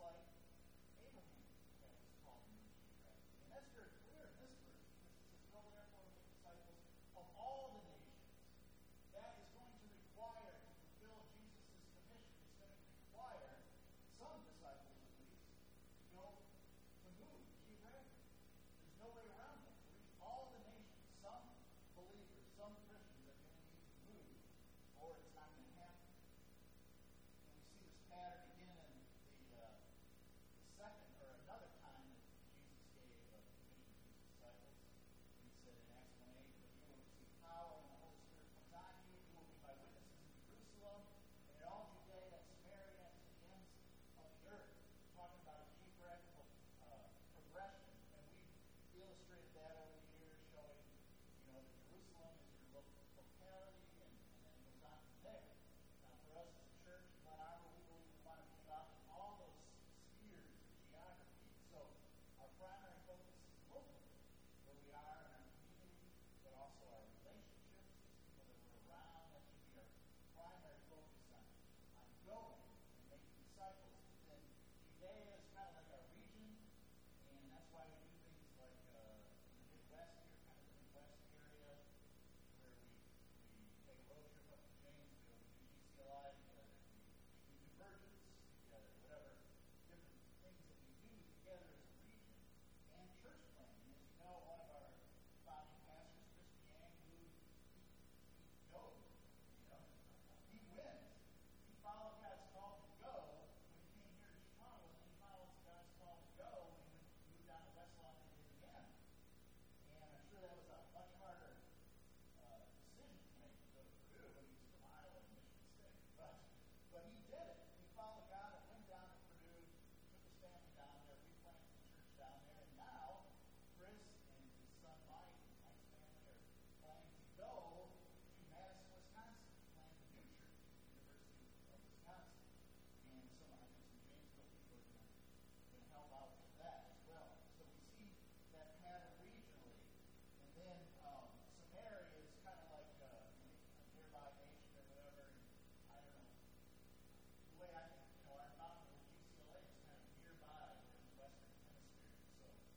like Abraham had this call to be shipwrecked. And that's very clear in this verse, because it says, "Go therefore and make disciples of all the nations." That is going to require, to fulfill Jesus' commission, it's going to require some disciples at least to go to move geographically. There's no way around that. To reach all the nations, some believers, some Christians are going to need to move, or it's not going to happen. And we see this pattern again in the second or another time that Jesus gave a commission to his disciples. He said in Acts 1:8, "But you will receive power when the Holy Spirit comes on you. You will be my witnesses in Jerusalem and in all Judea and Samaria and to the ends of the earth." Talking about a geographical progression, and we've illustrated that over the years, showing that Jerusalem is your locality, and then it goes on from there. Now, for us as a church, in Glen Arbor, we believe we want to be involved in all those spheres of geography. So our primary focus is locally, where we are in our community, but also our relationships, these people that we're around. That should be our primary focus on going and making disciples. But then Judea is kind of like our region, and that's why we do things like in the Midwest here, kind of the Midwest area, where we take a road trip up to Janesville, we do GCLI together, we do Convergence together, whatever different things that we do together as a region, and church planting. As you know, one of our founding pastors, Chris Yang, he goes, he wins. He followed God's call to go when he came here to Chicago, and then he followed God's call to go when he moved down to West Lafayette, Indiana. And I'm sure that was a much harder decision to make to go to Purdue when he was from Iowa and Michigan State. But he did it. He followed God and went down to Purdue, took his family down there, replanted the church down there, and now Chris and his son Mike and Mike's family are planning to go to Madison, Wisconsin, to plant a new church, University of Wisconsin. And I know some Janesville people are going to help out with that as well. So we see that pattern regionally. And then Samaria is kind of like a nearby nation or whatever. And I don't know. The way I think, our environment with GCLA is kind of nearby. We're in the Western Hemisphere. So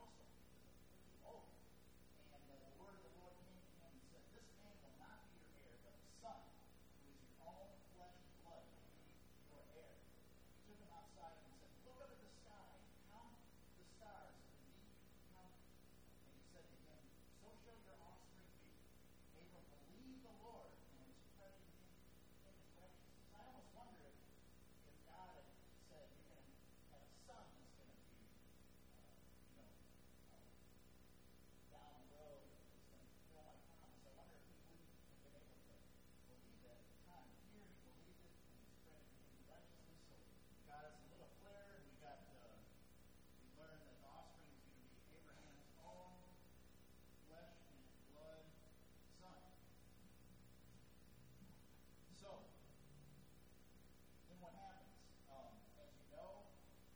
household because they're too old. And the word of the Lord came to him and said, "This man will not be your heir, but the son, who is your own flesh and blood, will be your heir." He took him outside and said, "Look up at the sky and count the stars, if indeed you can count them." And he said to him, "So shall your offspring be." Abram believed the Lord, and it was credited him as righteousness. I almost wonder if God had said, "You're going to have a son that's going to be, down the road, that's going to fulfill my promise." I wonder if he wouldn't have been able to believe that at the time. Here he believed it, and it's credited him as righteousness. So God is a little clearer. We learned that the offspring is going to be Abraham's own flesh and blood son. So, then what happens? As you know,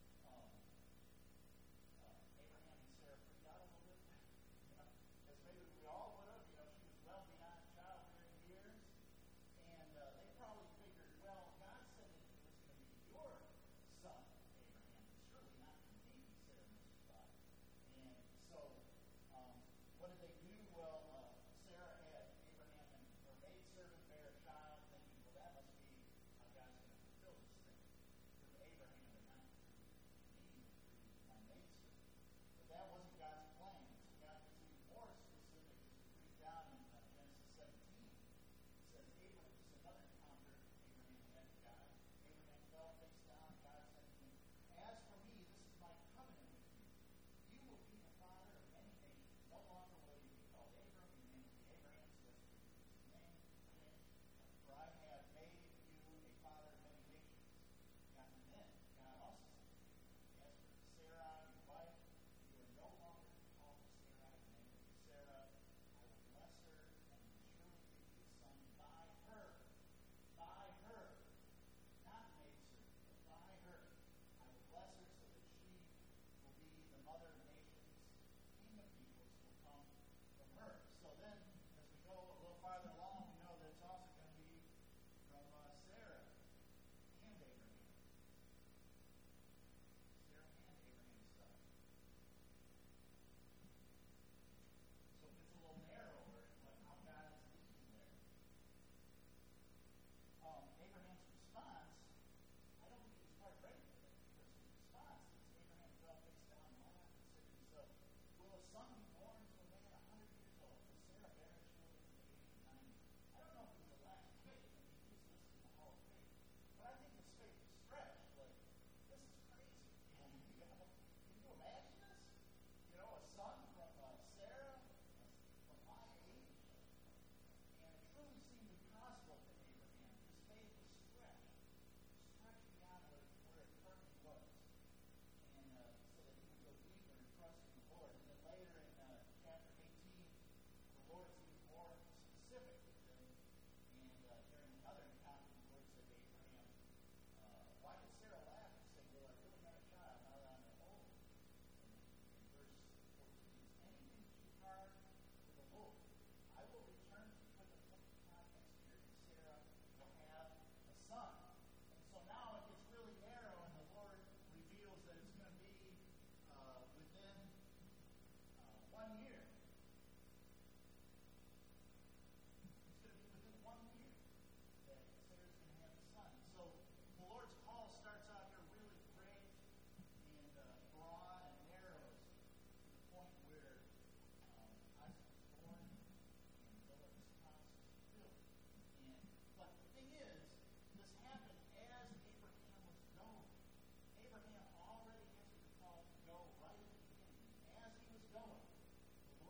Abraham and Sarah freaked out a little bit, as maybe we all would have. She was well beyond childbearing years, and they probably figured, well, God said that it was going to be your son, Abraham, and surely not going to be, Sarah must have thought. And so, what did they do? Well, Sarah had Abraham and her maidservant bear a child, thinking, well, that must be how God's going to fulfill this thing through Abraham and not through me, through my maidservant. But that wasn't God's plan. So God gets even more specific as we read down in Genesis 17. It says, this is another encounter Abraham had with God. Abraham fell face down, and God said to him, "As for me, this is my covenant with you. You will be the father of many nations. No longer will you be called Abram, your name will be Abraham, so that's his name changed. For I have made you a father of many nations." And then God also said to him, "As for Sarah, your wife, you are no longer to be called Sarah, your name will be Sarah. I will bless her, and will surely give you a son by her." By her. Not maidservant, but by her. "I will bless her so that she will be the mother of nations. King of peoples will come from her." So then, as we go a little farther along, we know that it's also going to be from Sarah and Abraham. Sarah and Abraham's son. So it gets a little narrower in how God is leading there. Abraham's response, I don't think he was quite ready for that, because his response is Abraham fell face down and laughed and said to himself, "Will a son be born to a man 100 years old? Will Sarah bear a children at the age of 90? I don't know if it was a lack of faith. I mean, he's listed in the Hall of Faith. But I think his faith was stretched. Like, this is crazy. Can you imagine this? A son from Sarah, from my age? And it truly seemed impossible for Abraham. His faith was stretched beyond where it currently was. And so that he would go deeper and trust in the Lord. And then later in chapter 18, the Lord is even more specific with him. And during another encounter, the Lord said to Abraham, "Why did Sarah laugh and say, 'Will I really have a child now that I'm old?'" And in verse 14, "Is anything too hard for the Lord? I will return to you at the 20th time next year, and Sarah will have a son." And so now it gets really narrow, and the Lord reveals that it's going to be within 1 year. It's going to be within 1 year that Sarah's going to have a son. So the Lord's call starts out here really great and broad and narrows to the point where Isaac was born and all of his promises fulfilled. But the thing is, this happened as Abraham was going. Abraham already answered the call to go right at the beginning. As he was going, the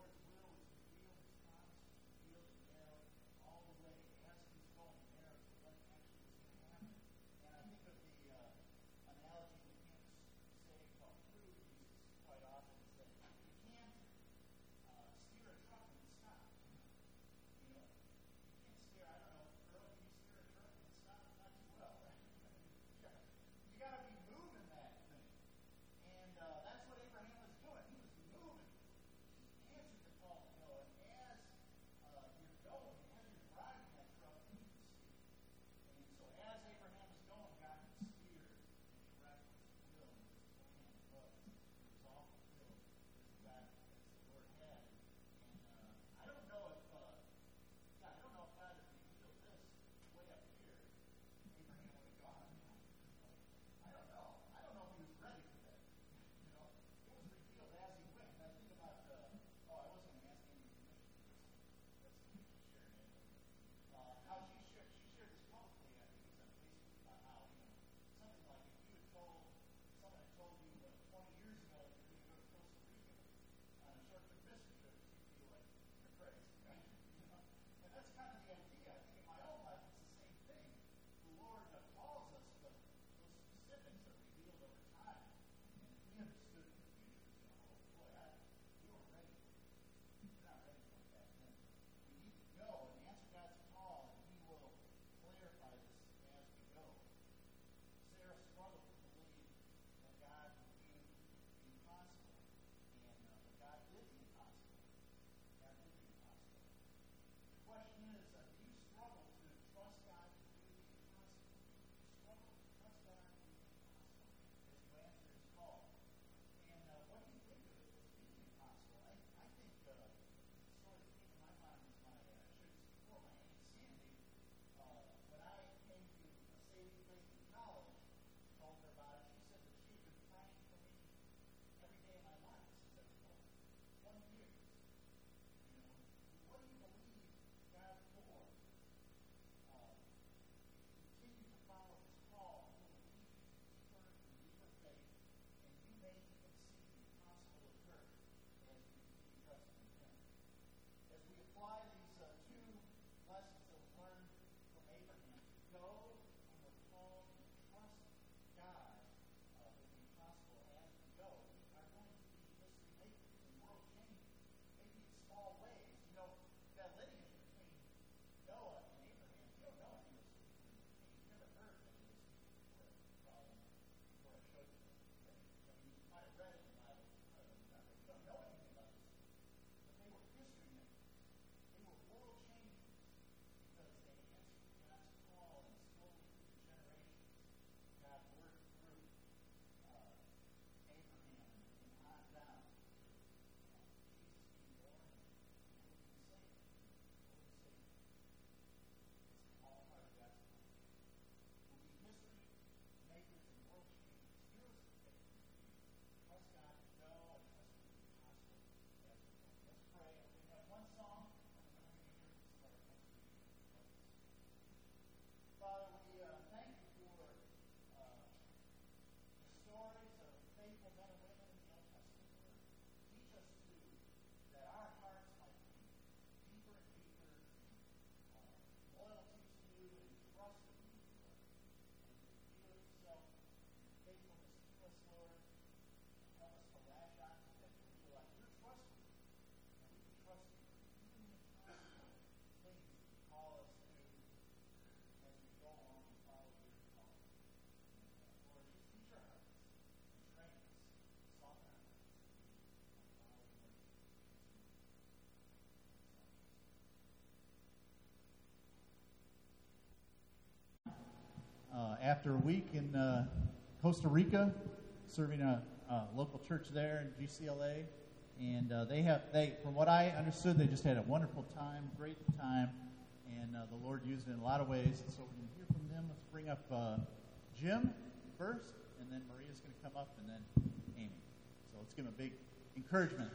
after a week in Costa Rica, serving a local church there in GCLA, and they, from what I understood, they just had a wonderful time, great time, and the Lord used it in a lot of ways. And so we're going to hear from them. Let's bring up Jim first, and then Maria's going to come up, and then Amy. So let's give them a big encouragement.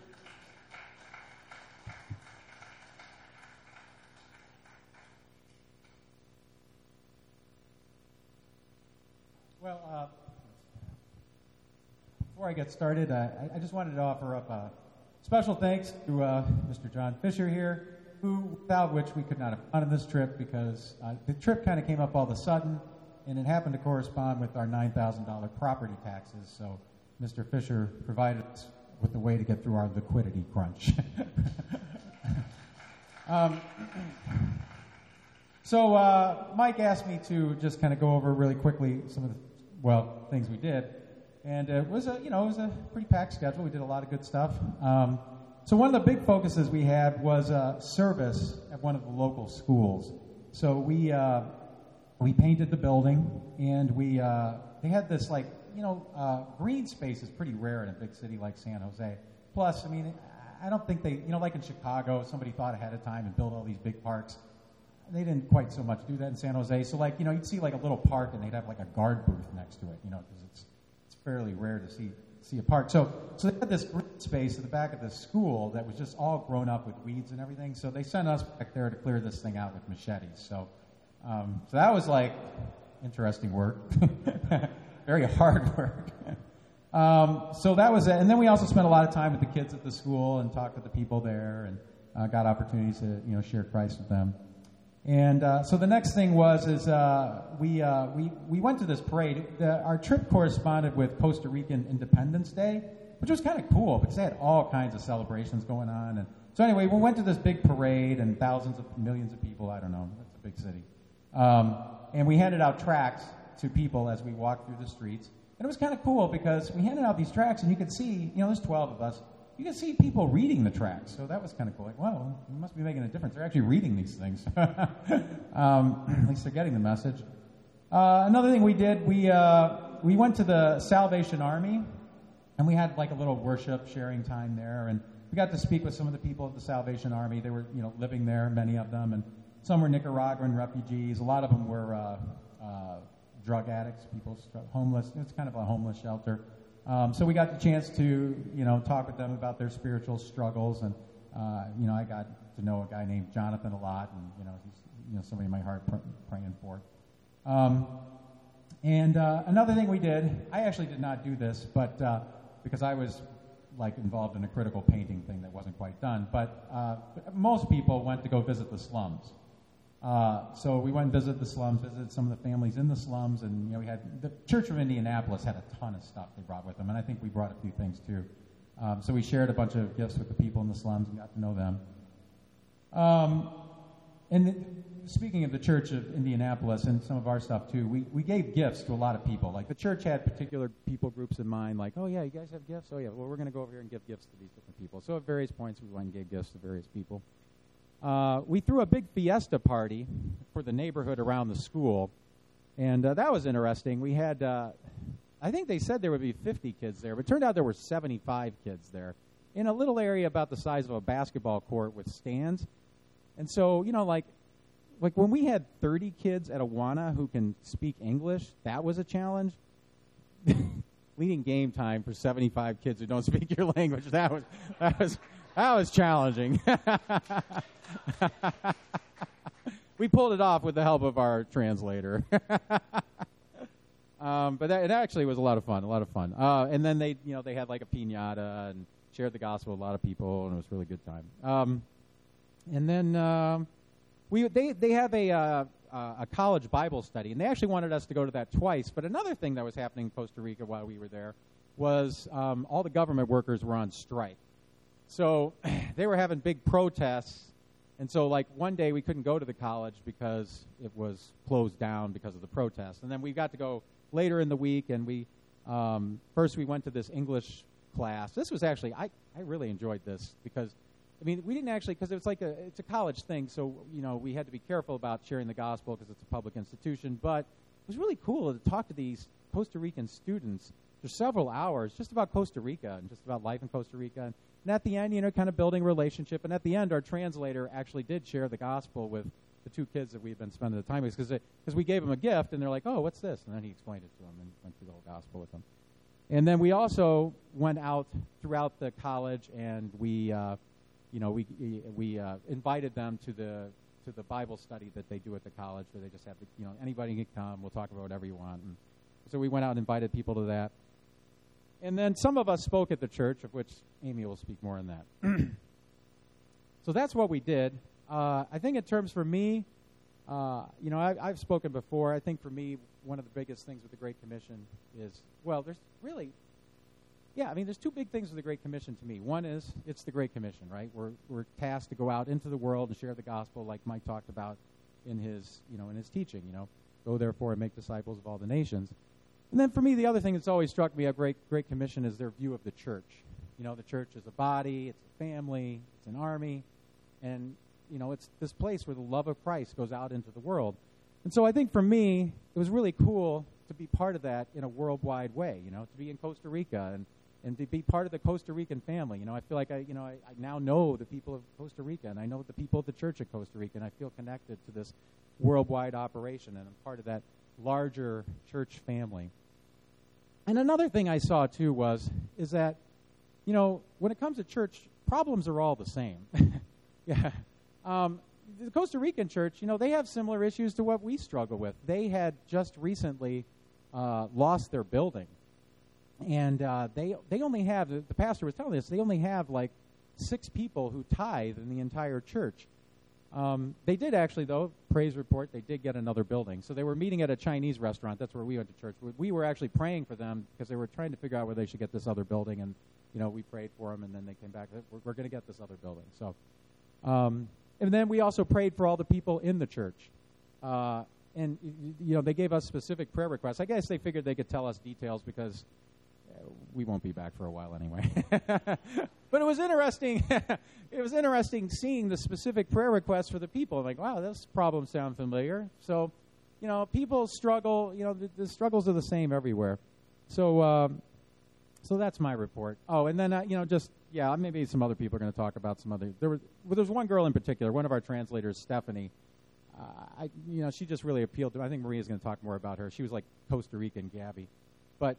Well, before I get started, I just wanted to offer up special thanks to Mr. John Fisher here, without which we could not have gone on this trip, because the trip kind of came up all of a sudden, and it happened to correspond with our $9,000 property taxes. So Mr. Fisher provided us with a way to get through our liquidity crunch. So Mike asked me to just kind of go over really quickly some of the things we did, and it was a pretty packed schedule. We did a lot of good stuff. So one of the big focuses we had was service at one of the local schools. So we painted the building, and they had this green space is pretty rare in a big city like San Jose. Plus, I mean, I don't think they, like in Chicago, somebody thought ahead of time and built all these big parks. They didn't quite so much do that in San Jose. So, you'd see a little park, and they'd have a guard booth next to it, because it's fairly rare to see a park. So they had this green space at the back of the school that was just all grown up with weeds and everything. So they sent us back there to clear this thing out with machetes. So that was interesting work, very hard work. So that was it. And then we also spent a lot of time with the kids at the school and talked to the people there, and got opportunities to share Christ with them. And so the next thing we went to this parade. Our trip corresponded with Costa Rican Independence Day, which was kind of cool because they had all kinds of celebrations going on. And so anyway, we went to this big parade, and millions of people. I don't know, it's a big city. And we handed out tracts to people as we walked through the streets. And it was kind of cool because we handed out these tracts, and you could see, there's 12 of us. You can see people reading the tracts, so that was kind of cool. Wow, we must be making a difference. They're actually reading these things. At least they're getting the message. Another thing we did, we went to the Salvation Army, and we had a little worship sharing time there, and we got to speak with some of the people of the Salvation Army. They were, living there, many of them, and some were Nicaraguan refugees. A lot of them were drug addicts, people homeless. It's kind of a homeless shelter. So we got the chance to, talk with them about their spiritual struggles, and I got to know a guy named Jonathan a lot, and he's somebody in my heart praying for. And another thing we did, I actually did not do this, but because I was involved in a critical painting thing that wasn't quite done. But most people went to go visit the slums. So we went and visited the slums, visited some of the families in the slums, and we had the Church of Indianapolis had a ton of stuff they brought with them, and I think we brought a few things too. So we shared a bunch of gifts with the people in the slums and got to know them. And speaking of the Church of Indianapolis and some of our stuff too, we gave gifts to a lot of people. The church had particular people groups in mind, oh yeah, you guys have gifts? Oh yeah, well we're going to go over here and give gifts to these different people. So at various points we went and gave gifts to various people. We threw a big fiesta party for the neighborhood around the school, and that was interesting. We had, I think they said there would be 50 kids there, but it turned out there were 75 kids there in a little area about the size of a basketball court with stands. And so, like when we had 30 kids at Awana who can speak English, that was a challenge. Leading game time for 75 kids who don't speak your language, that was challenging. We pulled it off with the help of our translator. But it actually was a lot of fun. And then they had a piñata and shared the gospel with a lot of people, and it was a really good time. And then they have a college Bible study, and they actually wanted us to go to that twice. But another thing that was happening in Costa Rica while we were there was all the government workers were on strike. So they were having big protests, and so one day we couldn't go to the college because it was closed down because of the protests. And then we got to go later in the week, and we first we went to this English class. This was actually, I really enjoyed this because, we didn't actually, because it's it's a college thing, so, we had to be careful about sharing the gospel because it's a public institution, but was really cool to talk to these Costa Rican students for several hours just about Costa Rica and just about life in Costa Rica. And at the end, kind of building a relationship. And at the end, our translator actually did share the gospel with the two kids that we've been spending the time with, because we gave them a gift, and they're like, oh, what's this? And then he explained it to them and went through the whole gospel with them. And then we also went out throughout the college, and we invited them to the Bible study that they do at the college, where they just have anybody can come. We'll talk about whatever you want. And so we went out and invited people to that. And then some of us spoke at the church, of which Amy will speak more on that. So that's what we did. I think in terms for me, I've spoken before. I think for me, one of the biggest things with the Great Commission is, there's two big things with the Great Commission to me. One is it's the Great Commission, right? We're tasked to go out into the world and share the gospel, like Mike talked about in his teaching. Go therefore and make disciples of all the nations. And then for me, the other thing that's always struck me of Great Commission is their view of the church. The church is a body, it's a family, it's an army, and it's this place where the love of Christ goes out into the world. And so I think for me, it was really cool to be part of that in a worldwide way, to be in Costa Rica and to be part of the Costa Rican family. I feel like I now know the people of Costa Rica, and I know the people of the Church of Costa Rica, and I feel connected to this worldwide operation, and I'm part of that larger church family. And another thing I saw, too, is that, when it comes to church, problems are all the same. Yeah. The Costa Rican church, they have similar issues to what we struggle with. They had just recently lost their building. And they only have, the pastor was telling us, they only have like 6 people who tithe in the entire church. They did actually, though, praise report, they did get another building. So they were meeting at a Chinese restaurant. That's where we went to church. We were actually praying for them because they were trying to figure out where they should get this other building. And, we prayed for them, and then they came back. We're going to get this other building. So, and then we also prayed for all the people in the church. And they gave us specific prayer requests. I guess they figured they could tell us details because we won't be back for a while anyway. But it was interesting. It was interesting seeing the specific prayer requests for the people. Like, wow, those problems sound familiar. So, people struggle. The struggles are the same everywhere. So, so that's my report. Oh, and then maybe some other people are going to talk about some other. There's one girl in particular, one of our translators, Stephanie. She just really appealed to me. I think Maria's going to talk more about her. She was like Costa Rican Gabby, but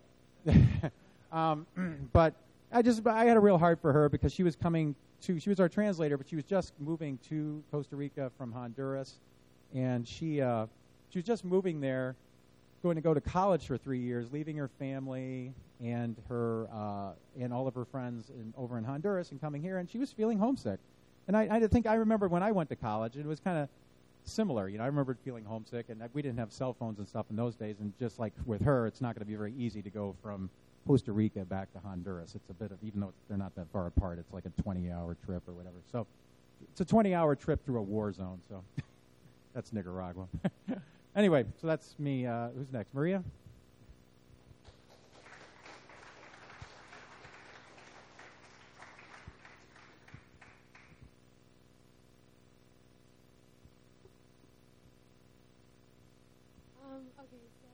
but I had a real heart for her because she was she was our translator, but she was just moving to Costa Rica from Honduras, and she was just moving there, going to go to college for 3 years, leaving her family and her and all of her friends over in Honduras and coming here, and she was feeling homesick. And I remember when I went to college, it was kind of similar. I remembered feeling homesick, and we didn't have cell phones and stuff in those days, and just like with her, it's not going to be very easy to go from Costa Rica back to Honduras. It's a bit of, even though they're not that far apart, it's like a 20-hour trip or whatever. So it's a 20-hour trip through a war zone, so that's Nicaragua. Anyway, so that's me. Who's next? Maria? Okay, so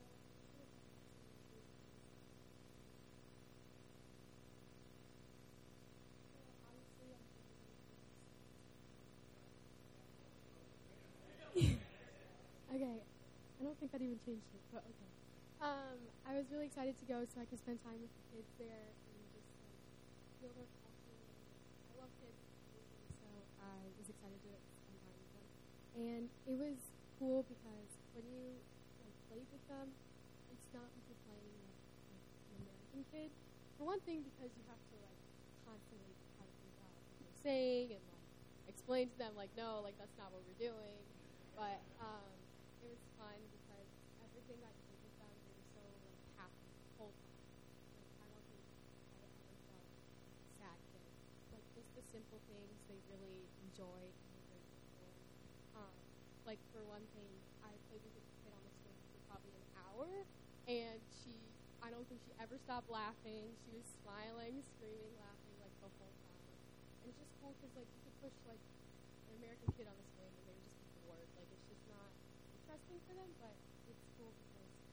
okay, I don't think that even changed it, but okay. I was really excited to go so I could spend time with the kids there and just feel their culture. I love kids, so I was excited to spend time with them. And it was cool because when you played with them, it's not like you're playing with an American kid. For one thing, because you have to constantly try to figure out what they're saying and explain to them no, that's not what we're doing. But it was fun because everything I did with them, they were so happy the whole time. I don't think I ever felt a sad kid. Just the simple things they really enjoyed and were grateful for. For one thing, I played with a kid on the swing for probably an hour, and I don't think she ever stopped laughing. She was smiling, screaming, laughing the whole time. And it's just cool because you could push an American kid on the swing and they would just be bored. It's just not interesting for them, but it's cool because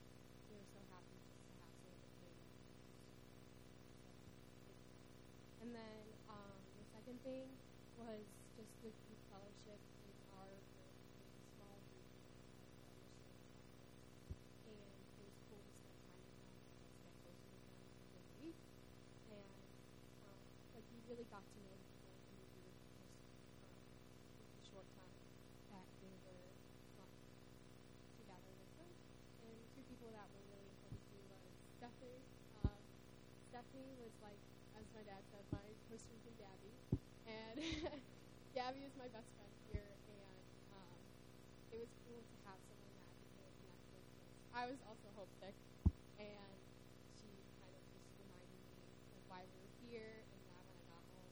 we were so happy just to have someone to play with. And then the second thing was just the group fellowship in our group. It was a small group that we're sharing time with. And it was cool to spend time with them and just get closer with them during the week. And like we really got to know the people in the group just with the short time that we were together with them. And two people that were really important to me was Stephanie. Stephanie was like, as my dad said, my Costa Rican Gabby. And Gabby is my best friend here. And it was cool to have someone that I could really connect with. I was also homesick. And she kind of just reminded me like why we were here and that when I got home.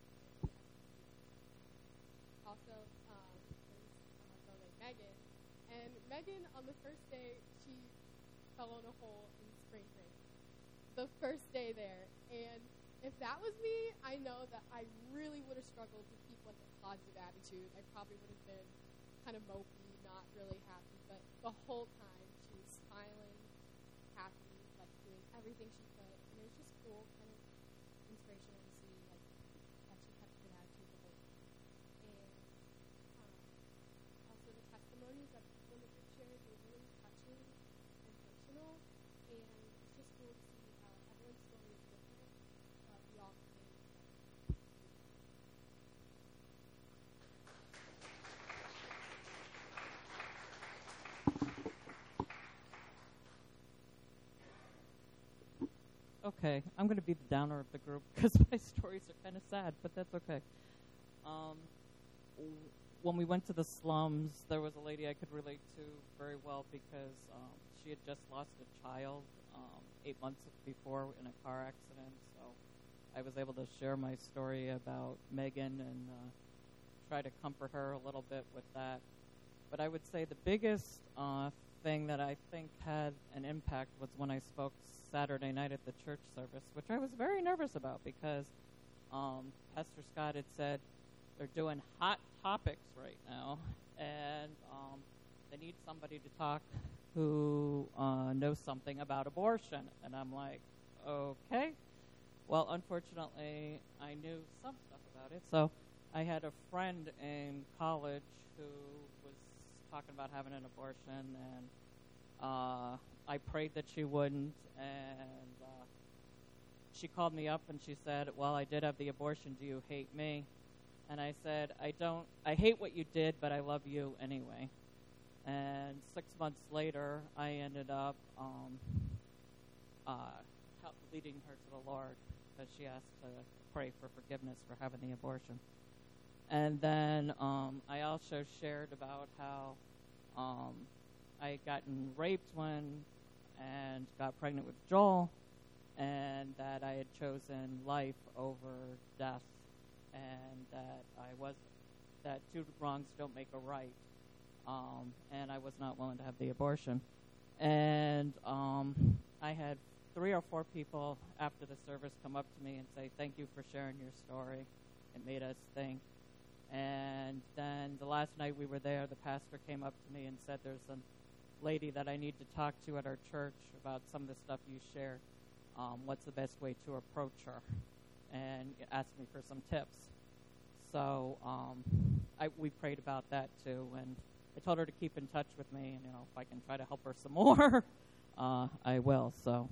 Also, there's my girlmate Megan. And Megan, on the first day, she fell in a hole in spring break. The first day there. And if that was me, I know that I really would have struggled to keep like a positive attitude. I probably would have been kind of mopey, not really happy. But the whole time, she was smiling, happy, like doing everything she could. And it was just cool, kind of inspirational to see like that she kept a good attitude the whole time. And also the testimonies that people in the group shared were really touching and personal. And it's just cool to see how everyone's story is different, but we all came together. Okay, I'm going to be the downer of the group because my stories are kind of sad, but that's okay. When we went to the slums, there was a lady I could relate to very well because she had just lost a child 8 months before in a car accident. So I was able to share my story about Megan and try to comfort her a little bit with that. But I would say the biggest thing that I think had an impact was when I spoke Saturday night at the church service, which I was very nervous about because Pastor Scott had said they're doing hot topics right now, and they need somebody to talk who knows something about abortion. And I'm like, okay. Well, unfortunately, I knew some stuff about it. So I had a friend in college who was talking about having an abortion, and I prayed that she wouldn't, and she called me up and she said, well, I did have the abortion. Do you hate me? And I said, I hate what you did, but I love you anyway. And 6 months later, I ended up leading her to the Lord because she asked to pray for forgiveness for having the abortion. And then I also shared about how I had gotten raped and got pregnant with Joel, and that I had chosen life over death, and that two wrongs don't make a right, and I was not willing to have the abortion. And I had 3 or 4 people after the service come up to me and say, thank you for sharing your story. It made us think. And then the last night we were there, the pastor came up to me and said, there's a lady that I need to talk to at our church about some of the stuff you shared. What's the best way to approach her? And asked me for some tips. So we prayed about that too, and I told her to keep in touch with me, and if I can try to help her some more, I will. So,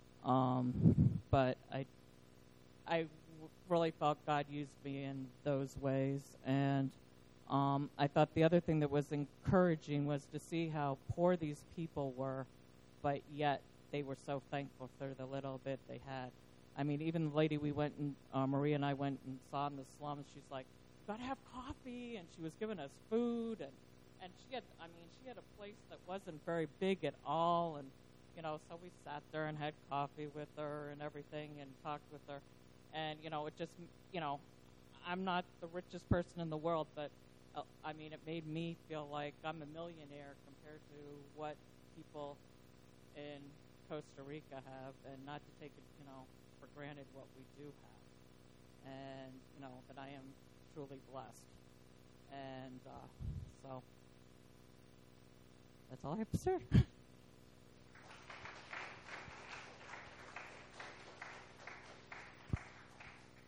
but I really felt God used me in those ways, and I thought the other thing that was encouraging was to see how poor these people were, but yet they were so thankful for the little bit they had. I mean, even the lady we went and Maria and I went and saw in the slums, she's like, you got to have coffee, and she was giving us food, and she had a place that wasn't very big at all, and so we sat there and had coffee with her and everything and talked with her, and it just, I'm not the richest person in the world, but it made me feel like I'm a millionaire compared to what people in Costa Rica have, and not to take it, for granted what we do have, and that I am truly blessed, and so that's all I have to say.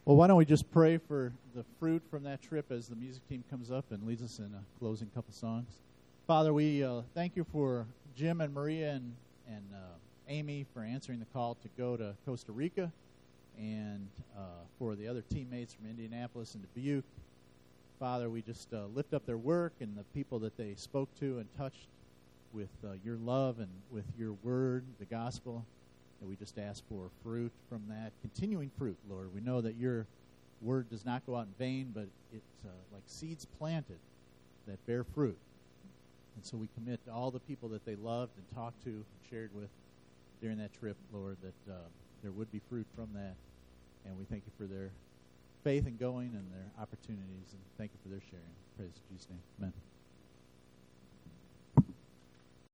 Well, why don't we just pray for the fruit from that trip as the music team comes up and leads us in a closing couple songs. Father, we thank you for Jim and Maria and Amy for answering the call to go to Costa Rica, and for the other teammates from Indianapolis and Dubuque. Father, we just lift up their work and the people that they spoke to and touched with your love and with your word, the gospel. And we just ask for fruit from that, continuing fruit, Lord. We know that your word does not go out in vain, but it's like seeds planted that bear fruit. And so we commit to all the people that they loved and talked to and shared with during that trip, Lord, that there would be fruit from that. And we thank you for their faith in going and their opportunities, and thank you for their sharing. Praise in Jesus' name. Amen.